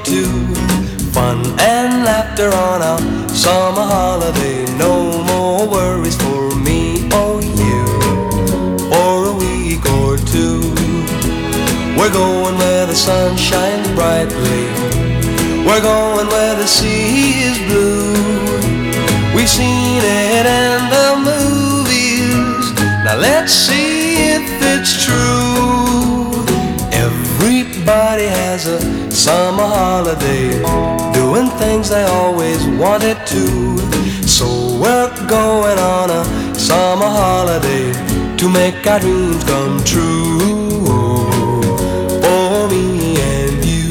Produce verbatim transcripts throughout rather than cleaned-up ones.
to. Fun and laughter on a summer holiday. No more worries for me or you for a week or two. We're going where the sun shines brightly. We're going where the sea is blue. We've seen it in the movies. Now let's see if it's true. Everybody has a summer holiday, doing things they always wanted to. So we're going on a summer holiday to make our dreams come true for me and you.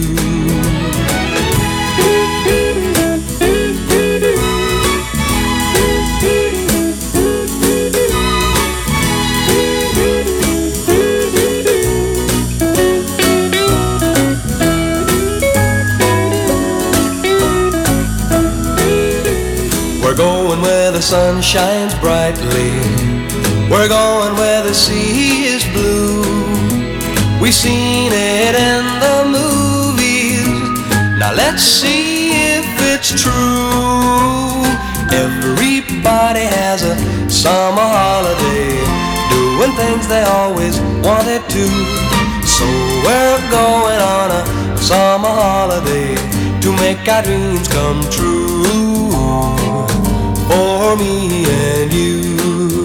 We're going where the sun shines brightly. We're going where the sea is blue. We've seen it in the movies. Now let's see if it's true. Everybody has a summer holiday, doing things they always wanted to. So we're going on a summer holiday to make our dreams come true for me and you.